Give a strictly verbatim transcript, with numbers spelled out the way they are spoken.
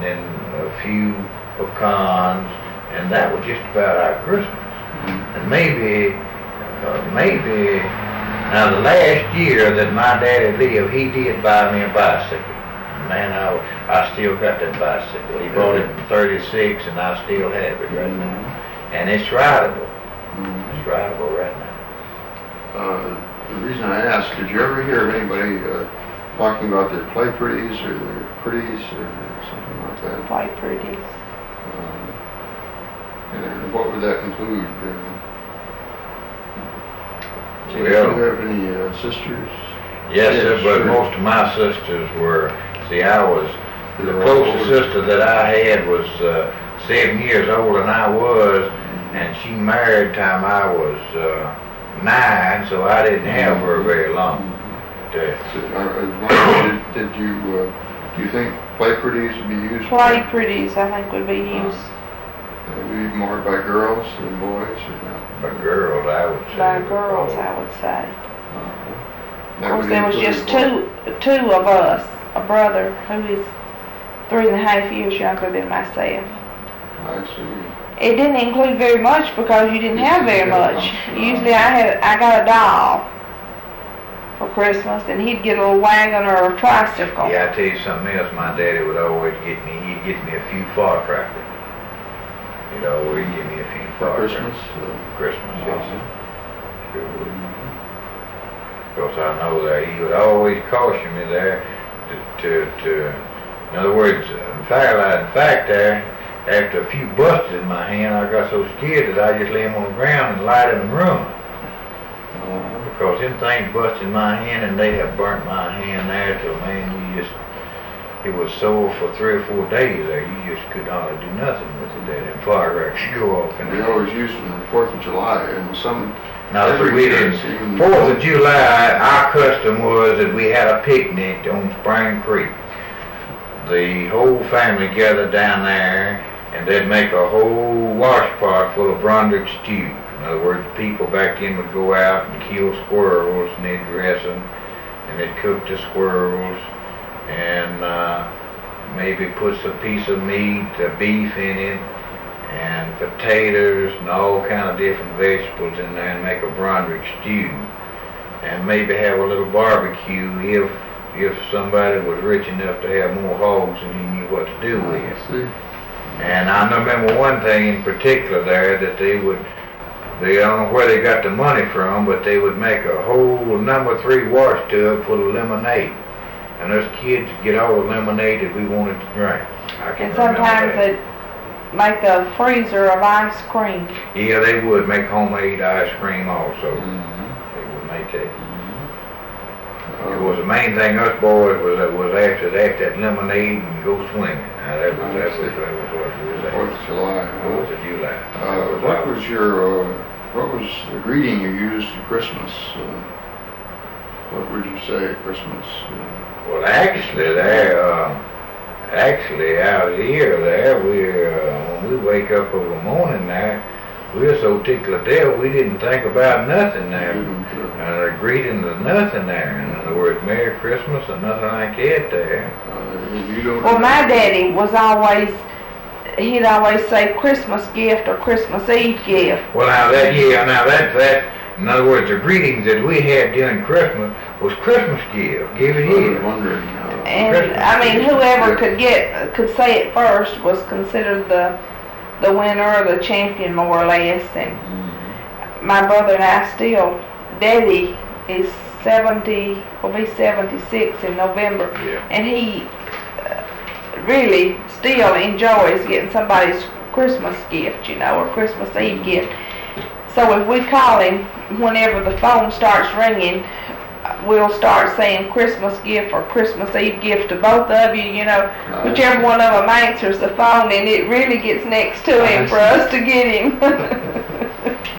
then a few pecans, and that was just about our Christmas. Mm-hmm. And maybe, uh, maybe, now the last year that my daddy lived, he did buy me a bicycle. Man, I, I still got that bicycle. He bought it in thirty-six, and I still have it right mm-hmm. now. And it's rideable. Mm-hmm. It's rideable right now. Uh, the reason I asked, did you ever hear of anybody uh, talking about their play pretties or their pretties or something like that? Play pretties. Uh, and what would that include? Uh, do you well, have any uh, sisters? Yes, yes, but sure. Most of my sisters were, see, I was, the closest sister that I had was uh, seven years older than I was, mm-hmm. and she married time I was uh, nine, so I didn't have her very long. Mm-hmm. So, uh, did, did you, uh, do you think play pretties would be used? Play pretties, I think, would be used. Uh, would be more by girls than boys, or not? By girls, I would say. By girls, I would say. Uh-huh. Of course, there was just two, two of us, a brother who is three and a half years younger than myself. I see. It didn't include very much because you didn't have very much. Usually, I had, I got a doll for Christmas, and he'd get a little wagon or a tricycle. Yeah, I tell you something else. My daddy would always get me. He'd get me a few firecrackers. He'd always give me a few firecrackers. Christmas. Uh, Christmas, yes. Uh-huh. Sure would. Because I know that he would always caution me there to, to, to in other words, in fact, in fact there, after a few busted in my hand, I got so scared that I just lay them on the ground and lighted them and run. Uh, because them things busted in my hand, and they have burnt my hand there till, man, you just, it was sore for three or four days there. You just could hardly do nothing with it there. And firecrackers go off. And we always used them on the fourth of July, and some... Now, we didn't. fourth of July, our custom was that we had a picnic on Spring Creek. The whole family gathered down there, and they'd make a whole wash pot full of Brondrick stew. In other words, people back then would go out and kill squirrels, and they'd dress them, and they'd cook the squirrels, and uh, maybe put some piece of meat, uh, beef in it, and potatoes and all kind of different vegetables in there, and make a Brondrick stew, and maybe have a little barbecue if if somebody was rich enough to have more hogs and he knew what to do with it. And I remember one thing in particular there, that they would, they I don't know where they got the money from, but they would make a whole number three wash tub full of lemonade, and us kids would get all the lemonade that we wanted to drink. I can and sometimes they make a freezer of ice cream. Yeah, they would make homemade ice cream also. Mm-hmm. They would make that. Mm-hmm. It was the main thing us boys was uh, was after that, that lemonade and go swimming. Now that was that was, that was what we was after. Fourth of July. Fourth of July. Uh, was what was your uh, what was the greeting you used at Christmas? Uh, what would you say at Christmas? Uh, well, actually, there. Uh, Actually, out here there, we uh, when we wake up over the morning there, we're so tickled to death we didn't think about nothing there. Mm-hmm. Uh, greeting to nothing there. In other words, Merry Christmas and nothing like that there. Uh, you don't well, my daddy was always, he'd always say Christmas gift or Christmas Eve gift. Well, now that, yeah, now that, that, in other words, the greetings that we had during Christmas was Christmas gift. Give it here. Wondering. And I mean, whoever could get could say it first was considered the the winner or the champion, more or less. And mm-hmm. my brother and I still, Daddy is seventy, will be seventy-six in November, yeah. and he uh, really still enjoys getting somebody's Christmas gift, you know, or Christmas Eve mm-hmm. gift. So if we call him whenever the phone starts ringing, we'll start saying Christmas gift or Christmas Eve gift to both of you, you know, nice. Whichever one of them answers the phone, and it really gets next to him nice. For us to get him.